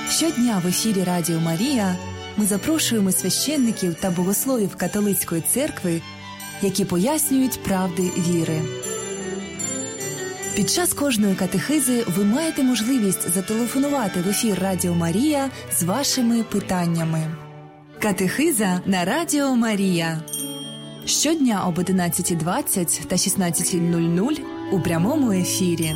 Щодня в ефірі Радіо Марія ми запрошуємо священників та богословів католицької церкви, які пояснюють правди віри. Під час кожної катехизи ви маєте можливість зателефонувати в ефір Радіо Марія з вашими питаннями. Катехиза на Радіо Марія. Щодня об 11:20 та 16:00 у прямому ефірі.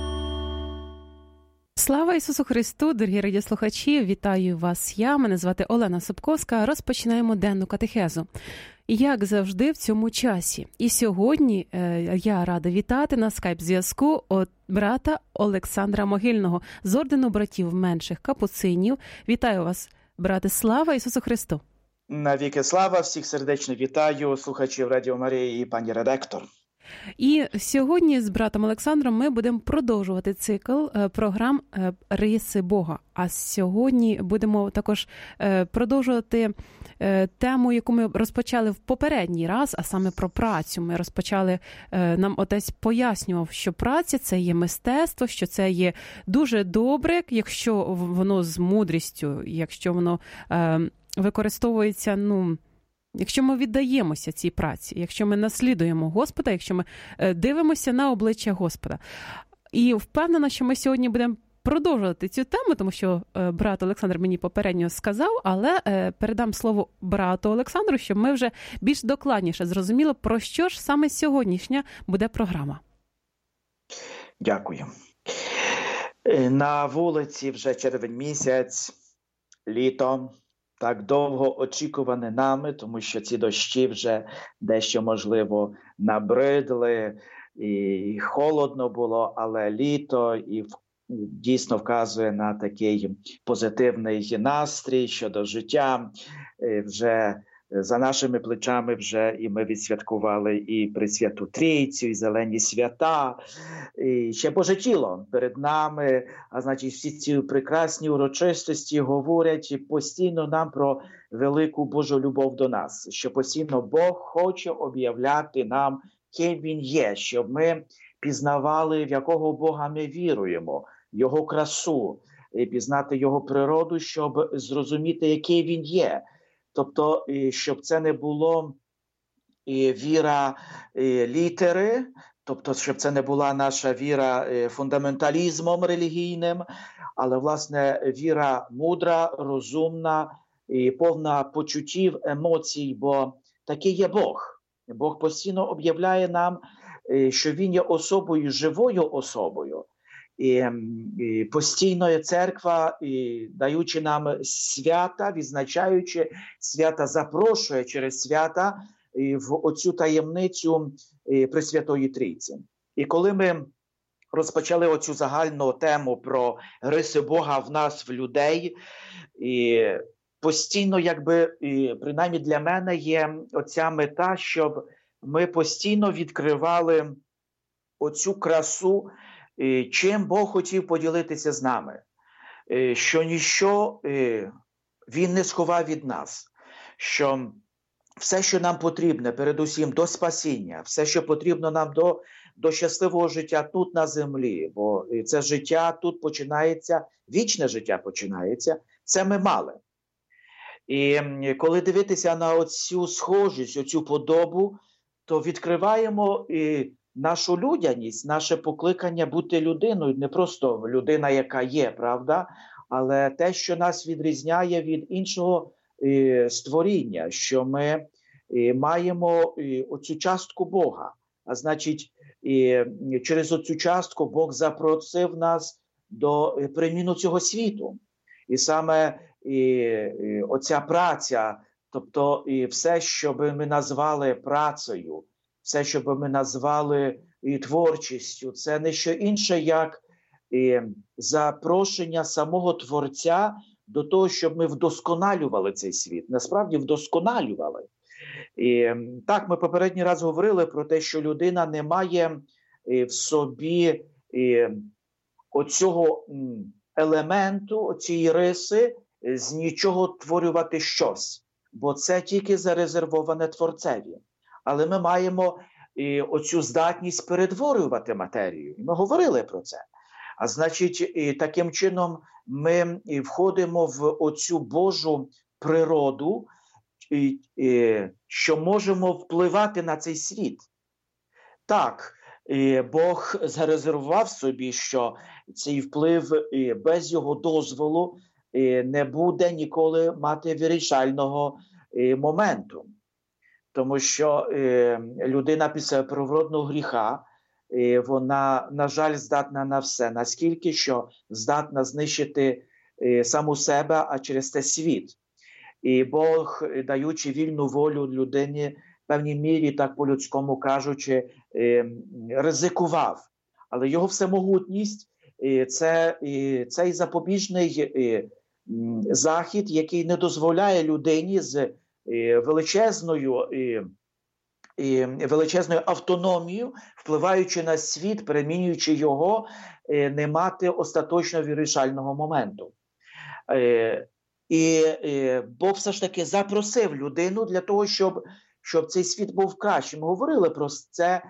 Слава Ісусу Христу, дорогі радіослухачі! Вітаю вас я, мене звати Олена Собковська. Розпочинаємо денну катехезу. Як завжди в цьому часі. І сьогодні я рада вітати на скайп-зв'язку брата Олександра Могильного з ордену братів менших капуцинів. Вітаю вас, брате, слава Ісусу Христу! Навіки слава, всіх сердечно вітаю, слухачів Радіо Марії і пані редактор. І сьогодні з братом Олександром ми будемо продовжувати цикл програм «Риси Бога». А сьогодні будемо також продовжувати тему, яку ми розпочали в попередній раз, а саме про працю. Ми розпочали, нам отець пояснював, що праця – це є мистецтво, що це є дуже добре, якщо воно з мудрістю, якщо воно використовується, якщо ми віддаємося цій праці, якщо ми наслідуємо Господа, якщо ми дивимося на обличчя Господа. І впевнена, що ми сьогодні будемо продовжувати цю тему, тому що брат Олександр мені попередньо сказав, але передам слово брату Олександру, щоб ми вже більш докладніше зрозуміли, про що ж саме сьогоднішня буде програма. Дякую. На вулиці вже червень місяць, літо. Так довго очікуване нами, тому що ці дощі вже дещо, можливо, набридли, і холодно було, але літо і дійсно вказує на такий позитивний настрій щодо життя. Вже за нашими плечами вже і ми відсвяткували і Пресвяту Трійцю, і Зелені свята, і ще Боже тіло перед нами, а значить всі ці прекрасні урочистості говорять постійно нам про велику Божу любов до нас, що постійно Бог хоче об'являти нам, ким Він є, щоб ми пізнавали, в якого Бога ми віруємо, Його красу, і пізнати Його природу, щоб зрозуміти, який Він є. Тобто, щоб це не було віра літери, тобто, щоб це не була наша віра фундаменталізмом релігійним, але, власне, віра мудра, розумна і повна почуттів, емоцій, бо такий є Бог. Бог постійно об'являє нам, що Він є особою, живою особою. І постійно є церква, і даючи нам свята, відзначаючи свята, запрошує через свята в оцю таємницю Пресвятої Трійці. І коли ми розпочали оцю загальну тему про риси Бога в нас, в людей, і постійно, принаймні для мене є оця мета, щоб ми постійно відкривали оцю красу, чим Бог хотів поділитися з нами, що ніщо Він не сховав від нас, що все, що нам потрібне, передусім до спасіння, все, що потрібно нам до щасливого життя тут на землі, бо це життя тут починається, вічне життя починається, це ми мали. І коли дивитися на оцю схожість, оцю подобу, то відкриваємо нашу людяність, наше покликання бути людиною, не просто людина, яка є, правда, але те, що нас відрізняє від іншого створіння, що ми маємо оцю частку Бога. А значить, через оцю частку Бог запросив нас до приміну цього світу. І саме оця праця, тобто все, що би ми назвали працею, все, що би ми назвали творчістю, це не що інше, як запрошення самого Творця до того, щоб ми вдосконалювали цей світ. Насправді вдосконалювали. І так, ми попередній раз говорили про те, що людина не має в собі оцього елементу, цієї риси, з нічого творювати щось. Бо це тільки зарезервоване Творцеві. Але ми маємо оцю здатність перетворювати матерію. Ми говорили про це. А значить, таким чином ми входимо в оцю Божу природу, що можемо впливати на цей світ. Так, Бог зарезервував собі, що цей вплив без його дозволу не буде ніколи мати вирішального моменту. Тому що людина після первородного гріха, вона, на жаль, здатна на все. Наскільки, що здатна знищити саму себе, а через те світ. І Бог, даючи вільну волю людині, в певній мірі, так по-людському кажучи, ризикував. Але його всемогутність – це цей запобіжний захід, який не дозволяє людині з величезною автономією, впливаючи на світ, перемінюючи його, не мати остаточного вирішального моменту. І Бог все ж таки запросив людину для того, щоб цей світ був кращим. Ми говорили про це,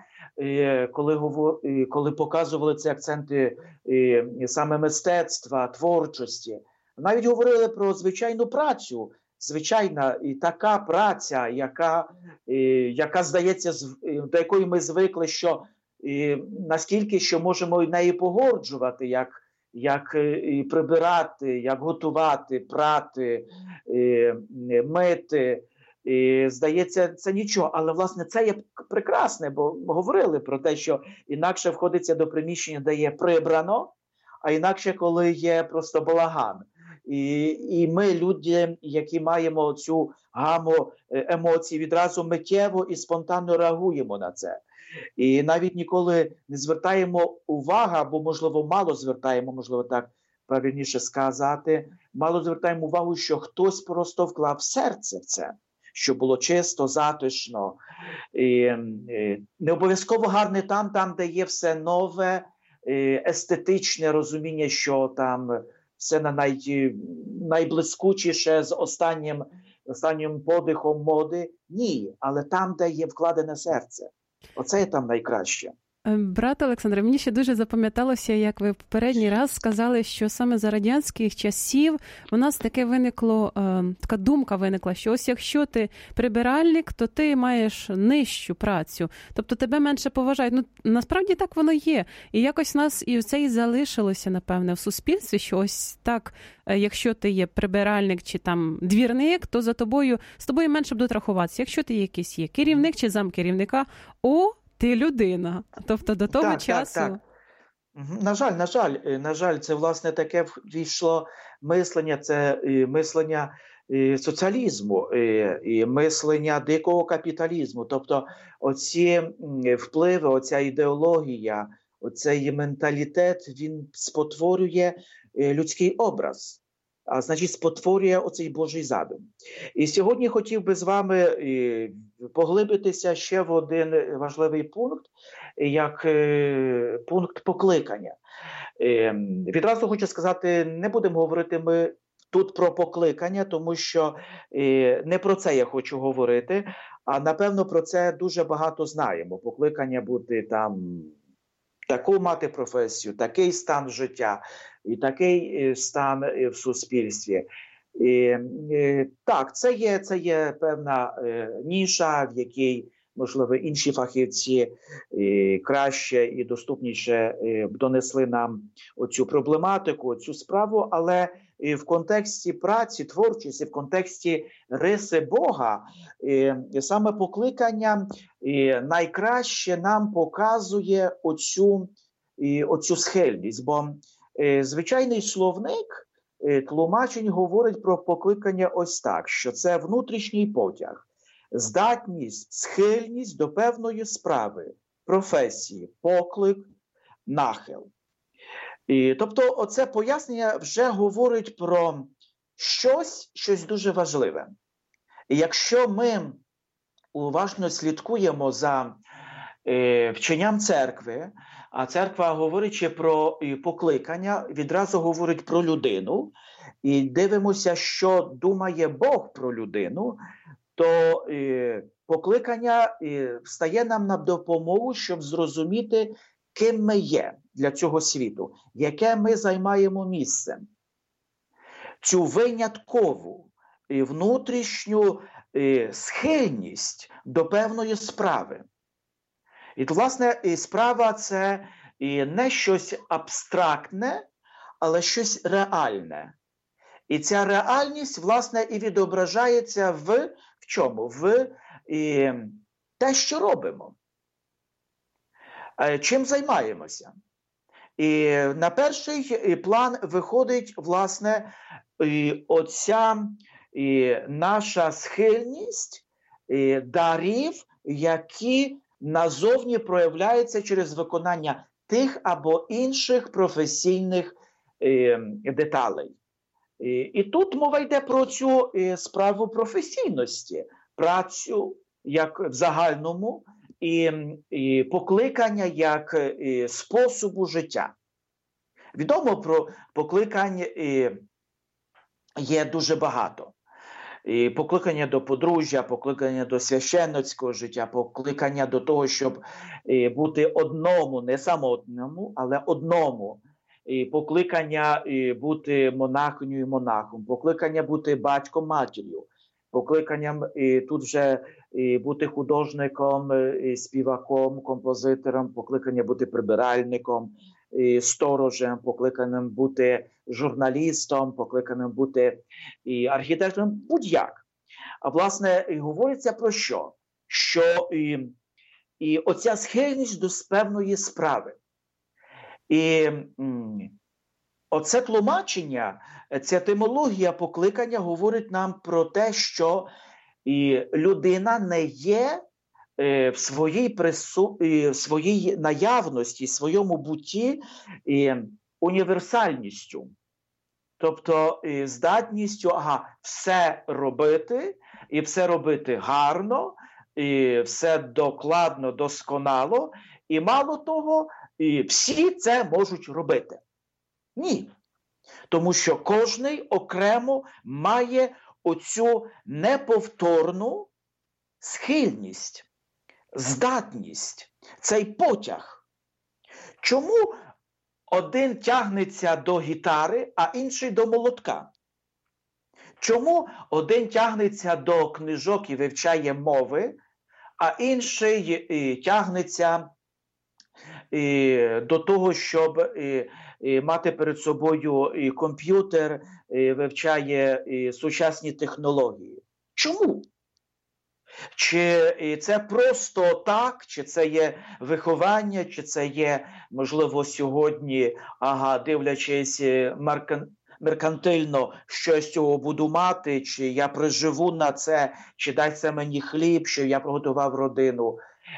коли показували ці акценти саме мистецтва, творчості. Навіть говорили про звичайну працю. Звичайна і така праця, яка здається, до якої ми звикли, що наскільки що можемо нею погоджувати, як прибирати, як готувати, прати, мити. Здається, це нічого. Але, власне, це є прекрасне, бо ми говорили про те, що інакше входиться до приміщення, де є прибрано, а інакше, коли є просто балаган. І ми, люди, які маємо цю гаму емоцій, відразу миттєво і спонтанно реагуємо на це. І навіть ніколи не звертаємо увагу, або, можливо, мало звертаємо, можливо, так правильніше сказати, мало звертаємо увагу, що хтось просто вклав серце в це, щоб було чисто, затишно. І не обов'язково гарне там, де є все нове, естетичне розуміння, що там все найблискучіше з останнім подихом моди. Ні, але там, де є вкладене серце. Оце є там найкраще. Брат Олександре, мені ще дуже запам'яталося, як ви в попередній раз сказали, що саме за радянських часів у нас така думка виникла, що ось якщо ти прибиральник, то ти маєш нижчу працю, тобто тебе менше поважають. Ну, насправді так воно є. І якось нас і це і залишилося, напевне, в суспільстві, що ось так, якщо ти є прибиральник чи там двірник, то з тобою менше будуть рахуватися. Якщо ти якийсь є керівник чи замкерівника, ти людина. Тобто до того часу... Так. На жаль, це, власне, таке війшло мислення, це мислення соціалізму, і мислення дикого капіталізму. Тобто оці впливи, оця ідеологія, оцей менталітет, він спотворює людський образ. А значить, спотворює оцей Божий задум. І сьогодні хотів би з вами поглибитися ще в один важливий пункт, як пункт покликання. Відразу хочу сказати, не будемо говорити ми тут про покликання, тому що не про це я хочу говорити, а напевно про це дуже багато знаємо. Покликання бути там, таку мати професію, такий стан життя і такий стан в суспільстві. Так, це є певна ніша, в якій, можливо, інші фахівці краще і доступніше донесли нам оцю проблематику, цю справу, але в контексті праці, творчості, в контексті риси Бога, саме покликання найкраще нам показує оцю схильність, бо звичайний словник тлумачень говорить про покликання ось так, що це внутрішній потяг, здатність, схильність до певної справи, професії, поклик, нахил. Тобто оце пояснення вже говорить про щось дуже важливе. І якщо ми уважно слідкуємо за вченням церкви, а церква, говорячи про покликання, відразу говорить про людину, і дивимося, що думає Бог про людину, то покликання стає нам на допомогу, щоб зрозуміти, ким ми є для цього світу, яке ми займаємо місце. Цю виняткову і внутрішню схильність до певної справи. І, власне, справа – це не щось абстрактне, але щось реальне. І ця реальність, власне, і відображається в чому? В те, що робимо. Чим займаємося. І на перший план виходить, власне, оця наша схильність дарів, які назовні проявляються через виконання тих або інших професійних деталей. І тут мова йде про цю справу професійності, працю як в загальному, і покликання як способу життя. Відомо про покликань є дуже багато. І покликання до подружжя, покликання до священницького життя, покликання до того, щоб бути одному, не самотному, але одному. І покликання бути монахинею і монахом, покликання бути батьком-матір'ю, покликанням тут вже бути художником, співаком, композитором, покликання бути прибиральником, сторожем, покликаним бути журналістом, покликаним бути архітектором, будь-як. А власне, говориться про що? Що оця схильність до певної справи. І оце тлумачення, ця етимологія покликання говорить нам про те, що людина не є в своїй наявності, в своєму бутті універсальністю. Тобто здатністю все робити, і все робити гарно, і все докладно, досконало, і мало того, всі це можуть робити. Ні. Тому що кожний окремо має оцю неповторну схильність, здатність, цей потяг. Чому один тягнеться до гітари, а інший до молотка? Чому один тягнеться до книжок і вивчає мови, а інший тягнеться до того, щоб мати перед собою комп'ютер, вивчає сучасні технології? Чому? Чи це просто так, чи це є виховання, чи це є, можливо, сьогодні, дивлячись меркантильно, що я з цього буду мати, чи я приживу на це, чи дай це мені хліб, що я приготував родину.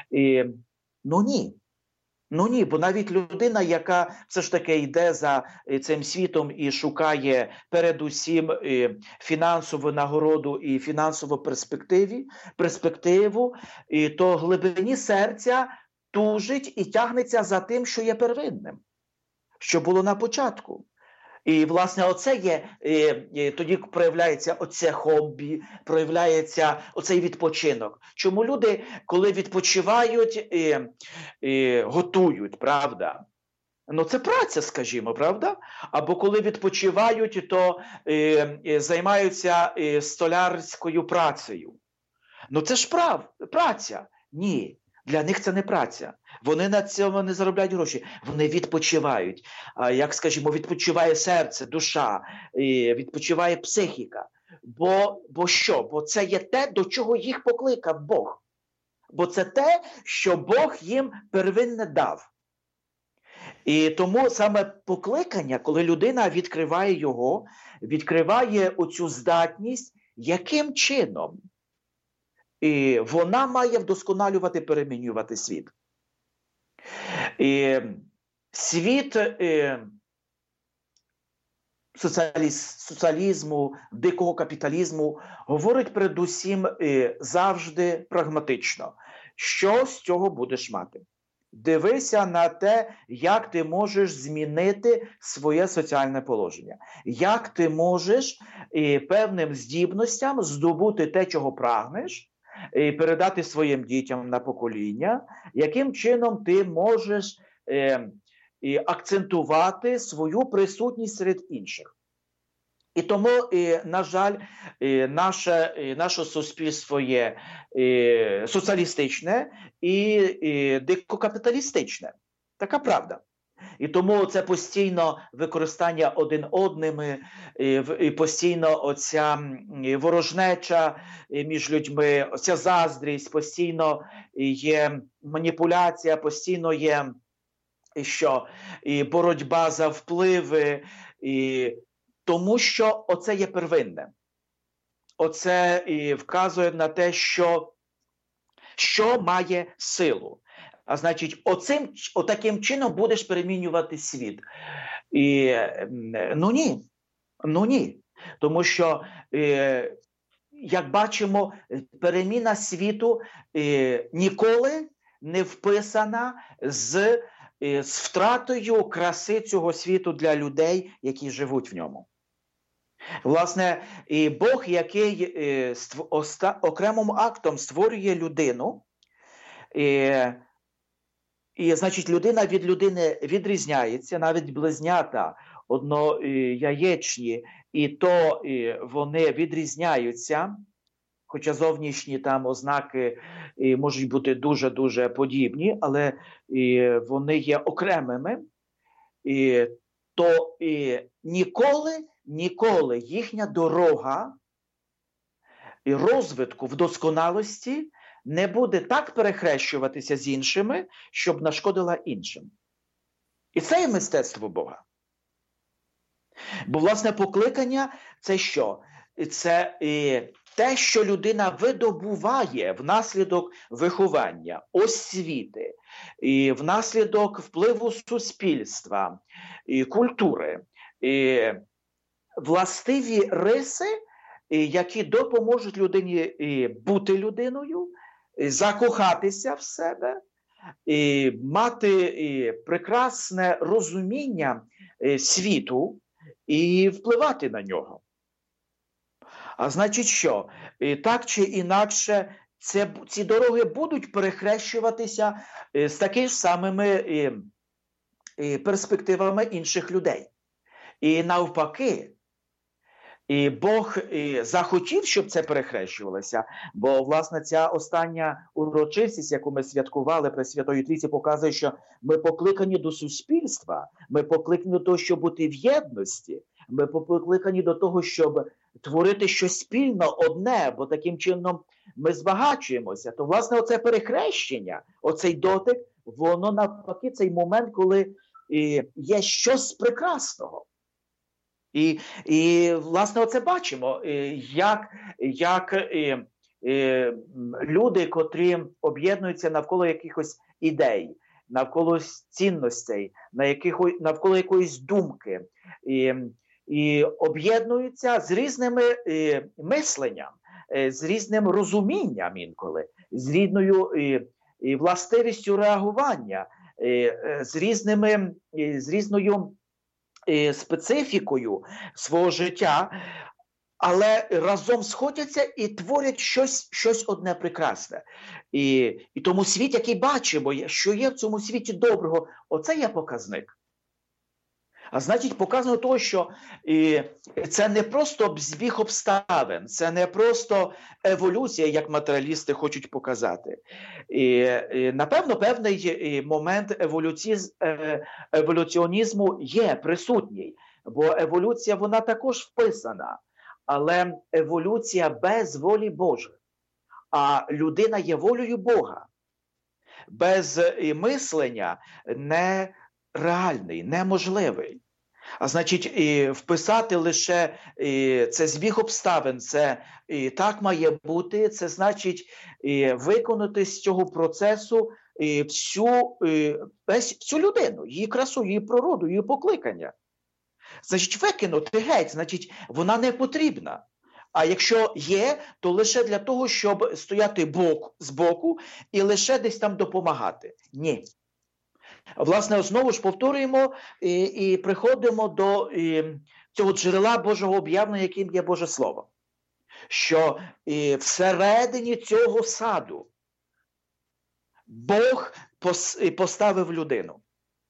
Ну ні, бо навіть людина, яка все ж таки йде за цим світом і шукає передусім фінансову нагороду і фінансову перспективу, то в глибині серця тужить і тягнеться за тим, що є первинним, що було на початку. І, власне, оце є, тоді проявляється оце хобі, проявляється оцей відпочинок. Чому люди, коли відпочивають, готують, правда? Ну, це праця, скажімо, правда? Або коли відпочивають, то займаються столярською працею. Ну, це ж праця. Ні. Для них це не праця. Вони на цьому не заробляють гроші. Вони відпочивають. Як, скажімо, відпочиває серце, душа, відпочиває психіка. Бо що? Бо це є те, до чого їх покликав Бог. Бо це те, що Бог їм первинне дав. І тому саме покликання, коли людина відкриває його, відкриває оцю здатність, яким чином? І вона має вдосконалювати, перемінювати світ. І світ соціалізму, дикого капіталізму говорить передусім завжди прагматично. Що з цього будеш мати? Дивися на те, як ти можеш змінити своє соціальне положення. Як ти можеш певним здібностям здобути те, чого прагнеш, і передати своїм дітям на покоління, яким чином ти можеш акцентувати свою присутність серед інших. І тому, на жаль, наше суспільство є соціалістичне і дикокапіталістичне. Така правда. І тому це постійно використання один одними, і постійно оця ворожнеча між людьми, оця заздрість, постійно є маніпуляція, постійно є і боротьба за впливи, тому що оце є первинне. Оце вказує на те, що має силу. А значить, отаким чином будеш перемінювати світ. Ну ні. Тому що, як бачимо, переміна світу ніколи не вписана з втратою краси цього світу для людей, які живуть в ньому. Власне, і Бог, який окремим актом створює людину, і, значить, людина від людини відрізняється, навіть близнята однояєчні, і то вони відрізняються, хоча зовнішні там ознаки можуть бути дуже-дуже подібні, але вони є окремими, то ніколи їхня дорога і розвитку в досконалості не буде так перехрещуватися з іншими, щоб нашкодила іншим. І це є мистецтво Бога. Бо, власне, покликання – це що? Це те, що людина видобуває внаслідок виховання, освіти, і внаслідок впливу суспільства, і культури, і властиві риси, які допоможуть людині бути людиною, закохатися в себе, мати прекрасне розуміння світу і впливати на нього. А значить що? Так чи інакше, ці дороги будуть перехрещуватися з такими ж самими перспективами інших людей. І навпаки, і Бог захотів, щоб це перехрещувалося, бо, власне, ця остання урочистість, яку ми святкували при Святої Трійці, показує, що ми покликані до суспільства, ми покликані до того, щоб бути в єдності, ми покликані до того, щоб творити щось спільно одне, бо таким чином ми збагачуємося. То, власне, оце перехрещення, оцей дотик, воно навпаки цей момент, коли є щось прекрасного. І власне, оце бачимо, як люди, котрі об'єднуються навколо якихось ідей, навколо цінностей, навколо якоїсь думки, і об'єднуються з різними мисленням, з різним розумінням інколи, з різною властивістю реагування, з різною специфікою свого життя, але разом сходяться і творять щось одне прекрасне. І тому світ, який бачимо, що є в цьому світі доброго, оце є показник. А значить, показано того, що це не просто збіг обставин, це не просто еволюція, як матеріалісти хочуть показати. Напевно, певний момент еволюціонізму є присутній, бо еволюція, вона також вписана, але еволюція без волі Божої. А людина є волею Бога. Без мислення нереальний, неможливий. А значить, вписати лише це збіг обставин, це так має бути, це значить виконати з цього процесу всю людину, її красу, її природу, її покликання. Значить, викинути геть, значить, вона не потрібна. А якщо є, то лише для того, щоб стояти збоку і лише десь там допомагати. Ні. Власне, знову ж повторюємо і приходимо до цього джерела Божого об'явлення, яким є Боже Слово. Що всередині цього саду Бог поставив людину.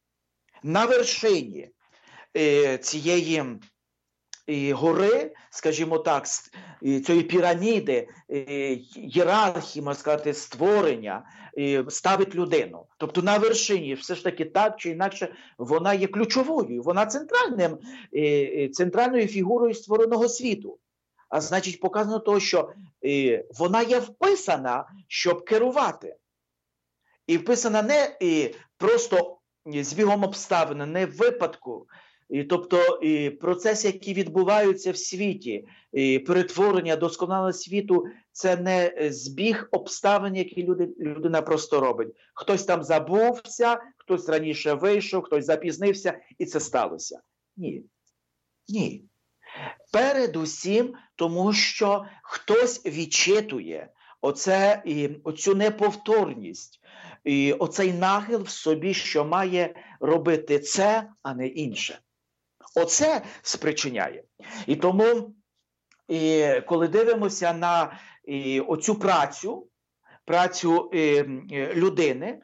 на вершині цієї гори, скажімо так, цієї піраміди, ієрархії, можна сказати, створення, ставить людину. Тобто на вершині, все ж таки так чи інакше, вона є ключовою, вона центральною фігурою створеного світу. А значить, показано того, що вона є вписана, щоб керувати. І вписана не просто збігом обставин, не в випадку. Тобто процеси, які відбуваються в світі, перетворення досконалого світу, це не збіг обставин, які людина просто робить. Хтось там забувся, хтось раніше вийшов, хтось запізнився, і це сталося. Ні. Ні. Передусім, тому що хтось відчитує оцю неповторність, оцей нахил в собі, що має робити це, а не інше. Оце спричиняє. І тому, коли дивимося на оцю працю людини,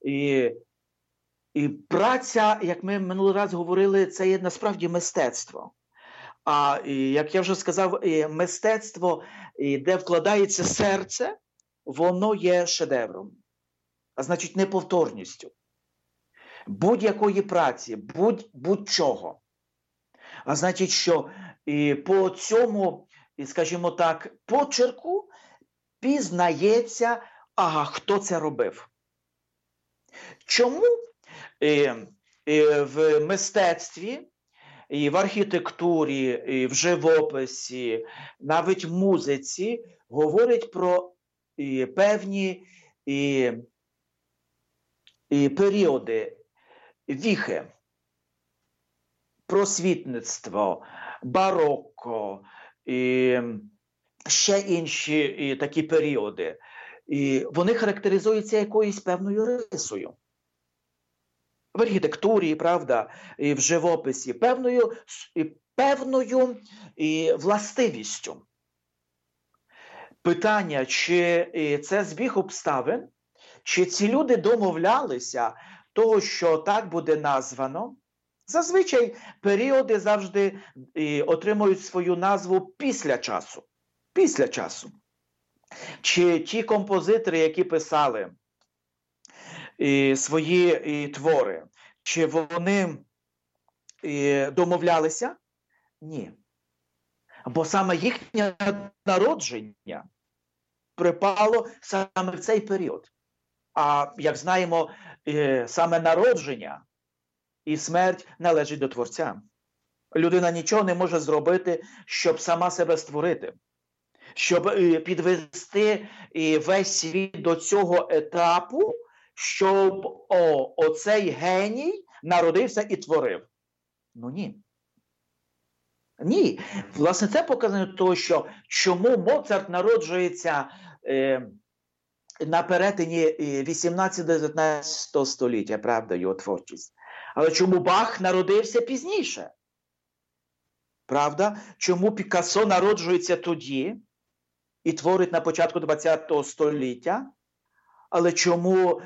праця, як ми минулий раз говорили, це є насправді мистецтво. А, як я вже сказав, мистецтво, де вкладається серце, воно є шедевром. А значить, неповторністю. Будь-якої праці, будь-чого. А значить, що по цьому, скажімо так, почерку пізнається, хто це робив. Чому в мистецтві, і в архітектурі, і в живописі, навіть в музиці говорять про певні періоди, віхи, просвітництво, барокко, ще інші такі періоди. Вони характеризуються якоюсь певною рисою. В архітектурі, правда, і в живописі, певною властивістю. Питання, чи це збіг обставин, чи ці люди домовлялися того, що так буде названо. Зазвичай періоди завжди отримують свою назву після часу. Після часу. Чи ті композитори, які писали свої твори, чи вони домовлялися? Ні. Бо саме їхнє народження припало саме в цей період. А, як знаємо, саме народження і смерть належить до Творця. Людина нічого не може зробити, щоб сама себе створити. Щоб підвести весь світ до цього етапу, щоб оцей геній народився і творив. Ну ні. Ні. Власне, це показано того, що чому Моцарт народжується на перетині 18-19 століття, правда, його творчість. Але чому Бах народився пізніше? Правда? Чому Пікассо народжується тоді і творить на початку 20-го століття? Але чому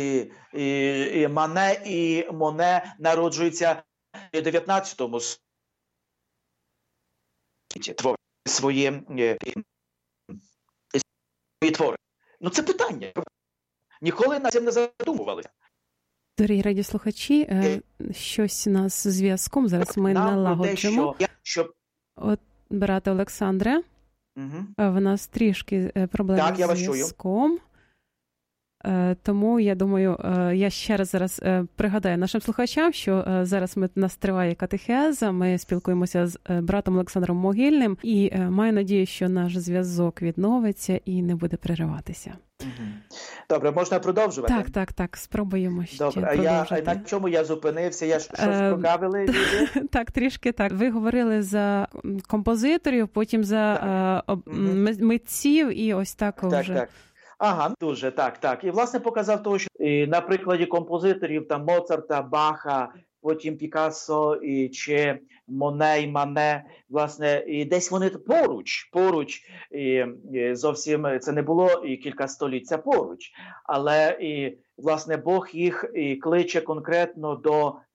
Мане і Моне народжуються в 19-му столітті? Творять свої твори. Ну це питання. Ніколи над цим не задумувалися. Дорогі радіослухачі, щось у нас з зв'язком, зараз ми налагоджимо. От, брате Олександре, в нас трішки проблеми з зв'язком. Тому, я думаю, я ще раз зараз пригадаю нашим слухачам, що зараз у нас триває катехеза, ми спілкуємося з братом Олександром Могильним, і маю надію, що наш зв'язок відновиться і не буде перериватися. Добре, можна продовжувати? Так, спробуємо ще продовжити. На чому я зупинився? Я щось прогавили? Так, трішки так. Ви говорили за композиторів, потім за митців і ось так вже. Так. Ага, дуже, так. І, власне, показав того, що на прикладі композиторів, там, Моцарта, Баха, потім Пікассо, чи Моне і Мане, власне, і десь вони поруч, зовсім це не було і кілька століть, це поруч. Але, власне, Бог їх кличе конкретно до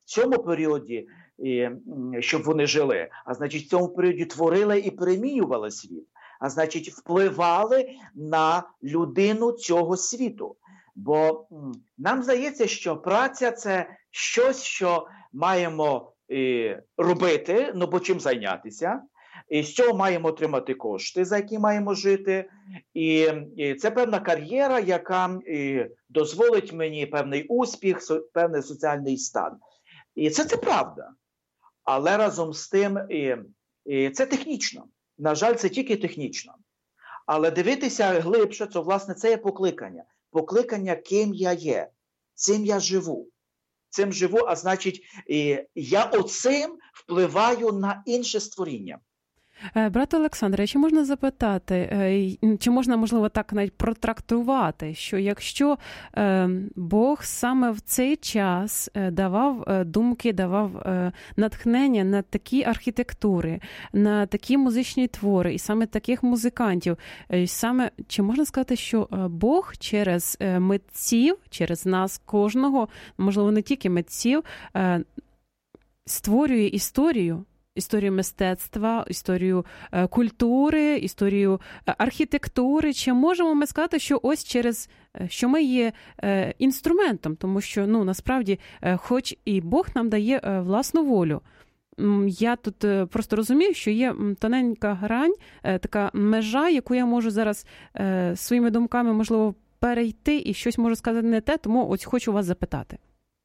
цьому періоді, щоб вони жили, а значить, в цьому періоді творили і перемінювали світ, а значить, впливали на людину цього світу. Бо нам здається, що праця – це щось, що маємо робити, ну бо чим зайнятися, і з цього маємо отримати кошти, за які маємо жити. І це певна кар'єра, яка дозволить мені певний успіх, певний соціальний стан. І це правда. Але разом з тим це технічно. На жаль, це тільки технічно. Але дивитися глибше, то, власне, це є покликання. Покликання, ким я є. Цим я живу. Цим живу, а значить, я оцим впливаю на інше створіння. Брате Олександре, чи можна запитати, чи можна, можливо, так навіть протрактувати, що якщо Бог саме в цей час давав думки, давав натхнення на такі архітектури, на такі музичні твори і саме таких музикантів, саме чи можна сказати, що Бог через митців, через нас кожного, можливо, не тільки митців, створює історію мистецтва, історію культури, історію архітектури. Чи можемо ми сказати, що ось через, що ми є інструментом, тому що, насправді, хоч і Бог нам дає власну волю. Я тут просто розумію, що є тоненька грань, така межа, яку я можу зараз своїми думками, можливо, перейти і щось можу сказати не те, тому ось хочу вас запитати.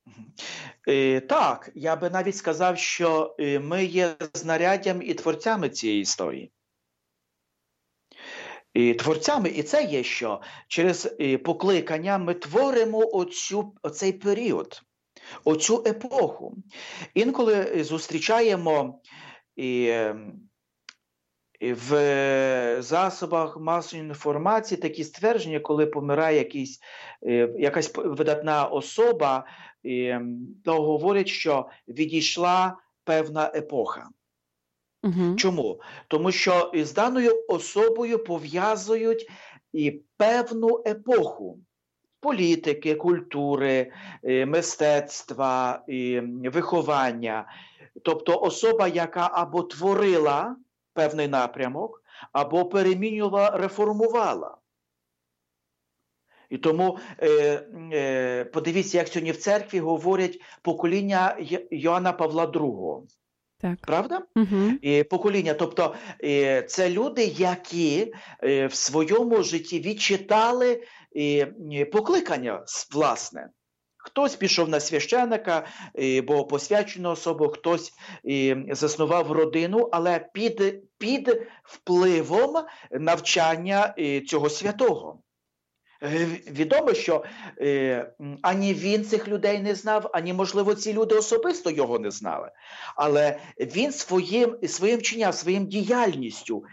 Так, я би навіть сказав, що ми є знаряддям і творцями цієї історії. І творцями, і це є що? Через покликання ми творимо оцей період, оцю епоху. Інколи зустрічаємо в засобах масової інформації такі ствердження, коли помирає якась видатна особа, то говорять, що відійшла певна епоха. Угу. Чому? Тому що з даною особою пов'язують певну епоху політики, культури, мистецтва, виховання. Тобто особа, яка або творила певний напрямок, або перемінювала, реформувала. І тому подивіться, як сьогодні в церкві говорять покоління Йоанна Павла II. Так. Правда? Угу. Покоління. Тобто це люди, які в своєму житті відчитали покликання власне. Хтось пішов на священика, бо посвячену особу, хтось заснував родину, але під впливом навчання цього святого. Відомо, що ані він цих людей не знав, ані, можливо, ці люди особисто його не знали. Але він своїм чиням, своїм діяльністю,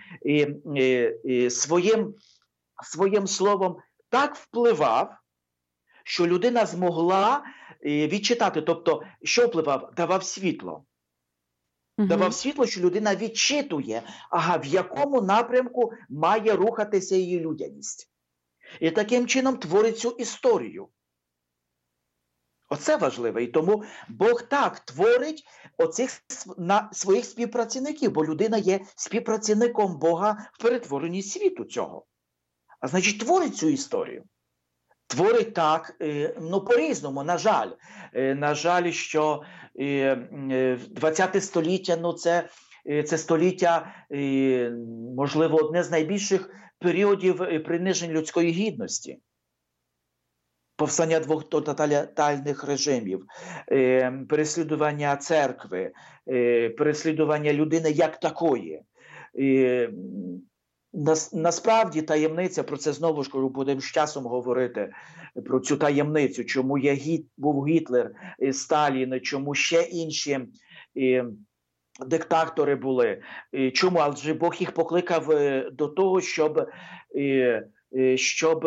своїм словом так впливав, що людина змогла відчитати. Тобто, що впливав? Давав світло. Давав світло, що людина відчитує, в якому напрямку має рухатися її людяність. І таким чином творить цю історію. Оце важливо. І тому Бог так творить оцих своїх співпрацівників, бо людина є співпрацівником Бога в перетворенні світу цього. А значить, творить цю історію. Творить так, по-різному, на жаль. На жаль, що 20 століття, це століття, можливо, одне з найбільших періодів принижень людської гідності. Повстання двох тоталітарних режимів, переслідування церкви, переслідування людини як такої. Насправді таємниця, про це знову ж будемо з часом говорити, про цю таємницю, чому був Гітлер, Сталін, чому ще інші диктатори були. Чому? Адже Бог їх покликав до того, щоб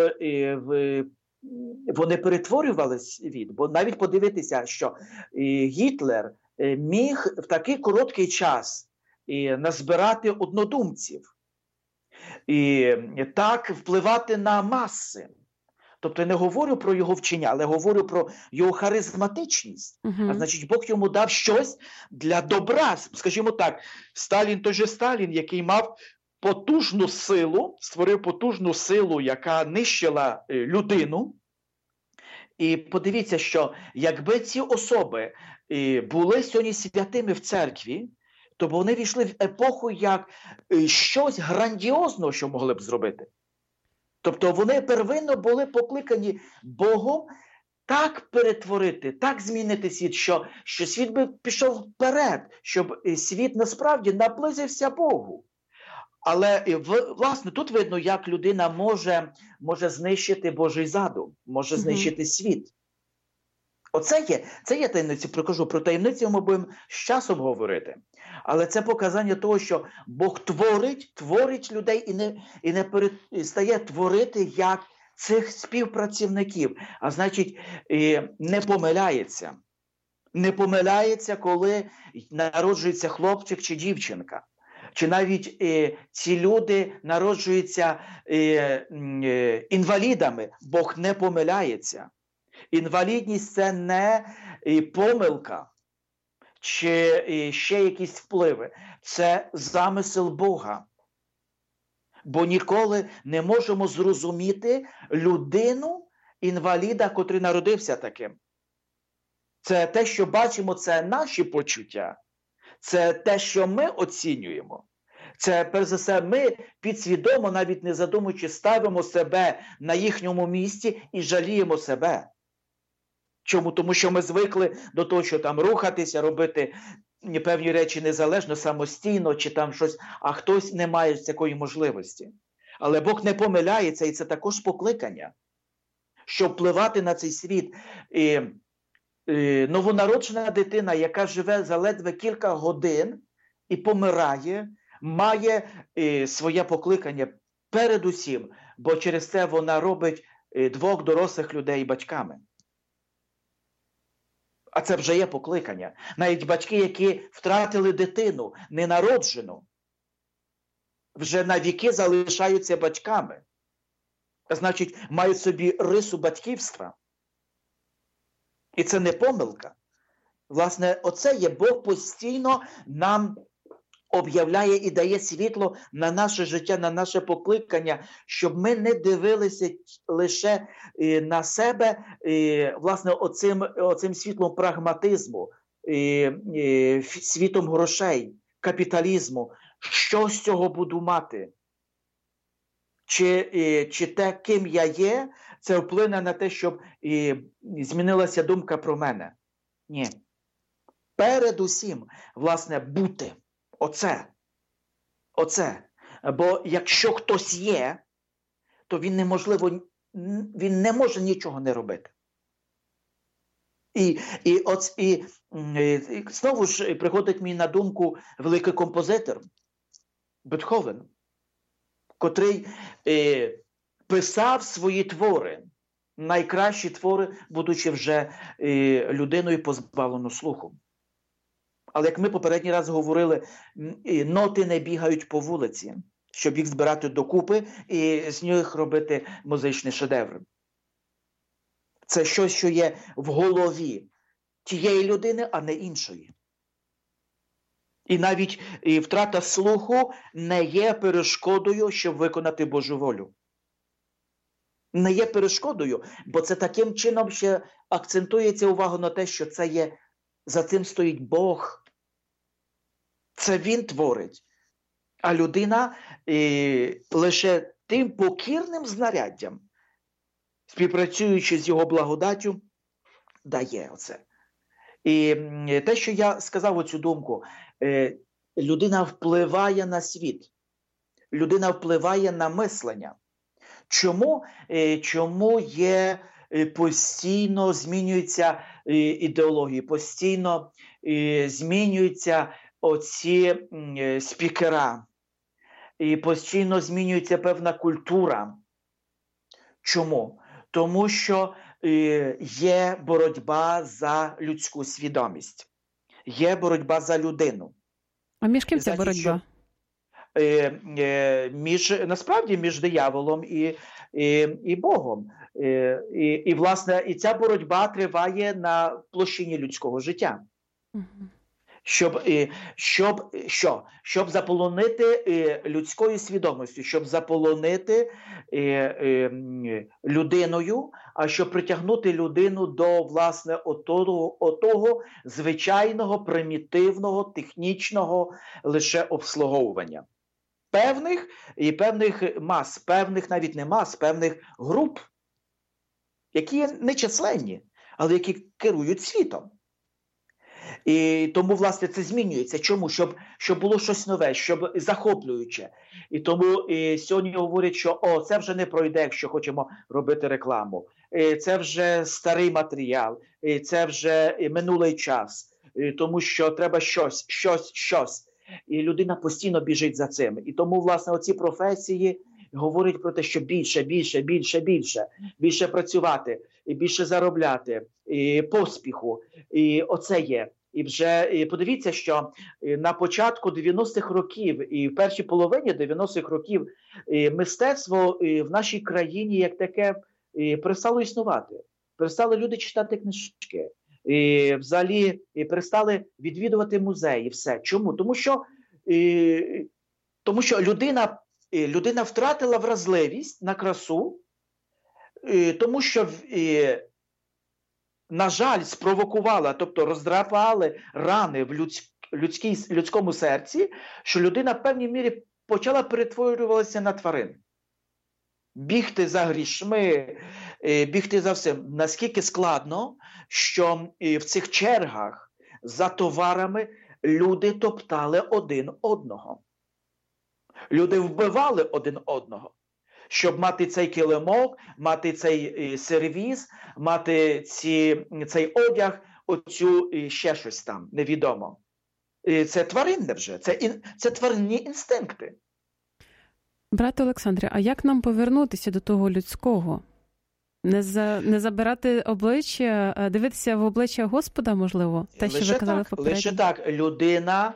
вони перетворювали світ. Бо навіть подивитися, що Гітлер міг в такий короткий час назбирати однодумців. І так впливати на маси. Тобто я не говорю про його вчення, але говорю про його харизматичність. А значить, Бог йому дав щось для добра. Скажімо так, Сталін, той же Сталін, який мав потужну силу, створив потужну силу, яка нищила людину. І подивіться, що якби ці особи були сьогодні святими в церкві, то вони війшли в епоху як щось грандіозного, що могли б зробити. Тобто вони первинно були покликані Богом так перетворити, так змінити світ, що світ би пішов вперед, щоб світ насправді наблизився Богу. Але, власне, тут видно, як людина може знищити Божий задум, може знищити світ. Це є таємниця, прикажу, про таємницю ми будемо з часом говорити. Але це показання того, що Бог творить людей і не перестає творити як цих співпрацівників. А значить, не помиляється. Не помиляється, коли народжується хлопчик чи дівчинка. Чи навіть ці люди народжуються інвалідами. Бог не помиляється. Інвалідність – це не помилка чи ще якісь впливи. Це замисел Бога. Бо ніколи не можемо зрозуміти людину, інваліда, котрий народився таким. Це те, що бачимо, це наші почуття. Це те, що ми оцінюємо. Це, перш за все, ми підсвідомо, навіть не задумуючи, ставимо себе на їхньому місці і жаліємо себе. Чому? Тому що ми звикли до того, що там рухатися, робити певні речі незалежно, самостійно, чи там щось, а хтось не має такої можливості. Але Бог не помиляється, і це також покликання, щоб впливати на цей світ. Новонароджена дитина, яка живе заледве кілька годин і помирає, має своє покликання передусім, бо через це вона робить двох дорослих людей батьками. А це вже є покликання. Навіть батьки, які втратили дитину, ненароджену, вже навіки залишаються батьками. Значить, мають собі рису батьківства. І це не помилка. Власне, оце є Бог постійно нам об'являє і дає світло на наше життя, на наше покликання, щоб ми не дивилися лише на себе, власне, оцим світлом прагматизму, світом грошей, капіталізму. Що з цього буду мати? Чи те, ким я є, це вплине на те, щоб змінилася думка про мене? Ні. Передусім, власне, бути. Оце. Бо якщо хтось є, то він не може нічого не робити. І знову ж приходить мені на думку великий композитор Бетховен, котрий писав свої твори, найкращі твори, будучи вже людиною позбавленою слуху. Але як ми попередній раз говорили, ноти не бігають по вулиці, щоб їх збирати докупи і з них робити музичний шедевр. Це щось, що є в голові тієї людини, а не іншої. І навіть втрата слуху не є перешкодою, щоб виконати Божу волю. Не є перешкодою, бо це таким чином ще акцентується увагу на те, що це є, за цим стоїть Бог. Це Він творить. А людина лише тим покірним знаряддям, співпрацюючи з його благодаттю, дає оце. І те, що я сказав оцю думку, людина впливає на світ. Людина впливає на мислення. Чому є постійно змінюються ідеології, постійно змінюються оці спікера, і постійно змінюється певна культура. Чому? Тому що є боротьба за людську свідомість, є боротьба за людину. А між ким ця боротьба? насправді між дияволом і Богом. І, власне, і ця боротьба триває на площині людського життя. Щоб заполонити людською свідомістю, щоб заполонити людиною, а щоб притягнути людину до, власне, отого звичайного, примітивного, технічного лише обслуговування. Певних мас, певних навіть не мас, певних груп, які є нечисленні, але які керують світом. І тому, власне, це змінюється. Чому? Щоб було щось нове, щоб захоплююче. І тому сьогодні говорять, що це вже не пройде, якщо хочемо робити рекламу. Це вже старий матеріал, це вже минулий час, тому що треба щось. І людина постійно біжить за цим. І тому, власне, оці професії говорять про те, що більше працювати, і більше заробляти, і поспіху. І оце є. І вже подивіться, що на початку 90-х років і в першій половині 90-х років мистецтво в нашій країні як таке перестало існувати. Перестали люди читати книжки. І взагалі перестали відвідувати музеї. Все. Чому? Тому що людина втратила вразливість на красу, тому що, на жаль, спровокувала, тобто роздрапали рани в людському серці, що людина в певній мірі почала перетворюватися на тварин. Бігти за грішми, бігти за всім. Наскільки складно, що в цих чергах за товарами люди топтали один одного. Люди вбивали один одного, щоб мати цей килимок, мати цей сервіз, мати цей одяг, оцю ще щось там, невідомо. Це тваринне вже, це тваринні інстинкти. Брате Олександре, а як нам повернутися до того людського? Не забирати обличчя, дивитися в обличчя Господа, можливо? Те, що ви казали попередньо? Лише так. Людина,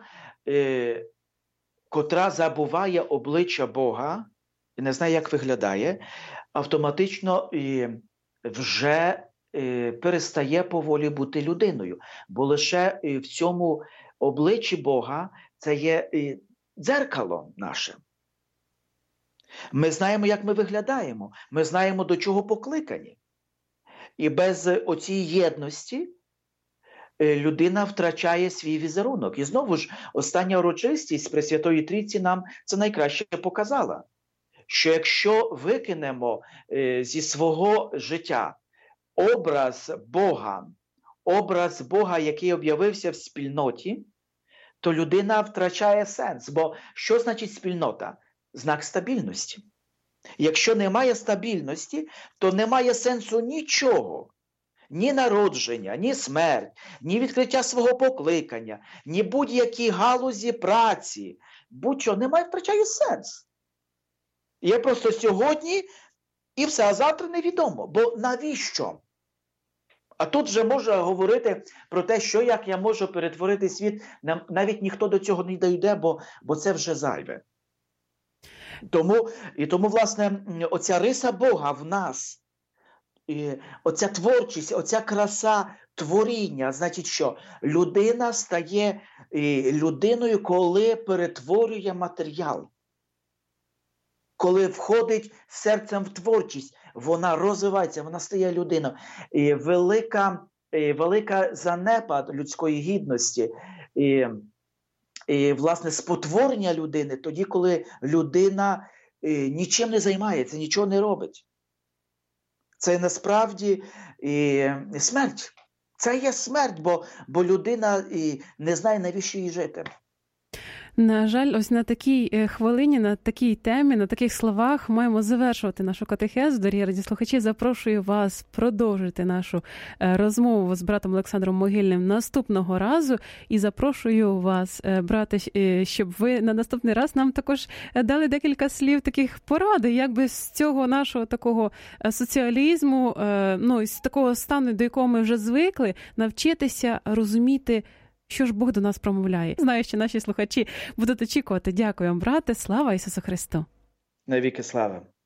котра забуває обличчя Бога, і не знає, як виглядає, автоматично вже перестає поволі бути людиною. Бо лише в цьому обличчі Бога це є дзеркало наше. Ми знаємо, як ми виглядаємо, ми знаємо, до чого покликані. І без оцієї єдності людина втрачає свій візерунок. І знову ж, остання урочистість Пресвятої Трійці нам це найкраще показала. Що якщо викинемо зі свого життя образ Бога, який об'явився в спільноті, то людина втрачає сенс. Бо що значить спільнота? Знак стабільності. Якщо немає стабільності, то немає сенсу нічого. Ні народження, ні смерть, ні відкриття свого покликання, ні будь-які галузі праці. Будь-що, немає, втрачає сенс. Є просто сьогодні і все, а завтра невідомо. Бо навіщо? А тут вже можна говорити про те, як я можу перетворити світ. Навіть ніхто до цього не дійде, бо це вже зайве. Тому, власне, оця риса Бога в нас, оця творчість, оця краса творіння, значить що? Людина стає людиною, коли перетворює матеріал. Коли входить серцем в творчість, вона розвивається, вона стає людиною. І велика занепад людської гідності, і, власне, спотворення людини тоді, коли людина нічим не займається, нічого не робить. Це насправді смерть. Це є смерть, бо людина не знає, навіщо їй жити. На жаль, ось на такій хвилині, на такій темі, на таких словах маємо завершувати нашу катехезу. Дорогі радіослухачі, запрошую вас продовжити нашу розмову з братом Олександром Могильним наступного разу. І запрошую вас, брате, щоб ви на наступний раз нам також дали декілька слів таких поради, як би з цього нашого такого соціалізму, з такого стану, до якого ми вже звикли, навчитися розуміти що ж Бог до нас промовляє. Знаю, що наші слухачі будуть очікувати. Дякую вам, брате. Слава Ісусу Христу! Навіки слава!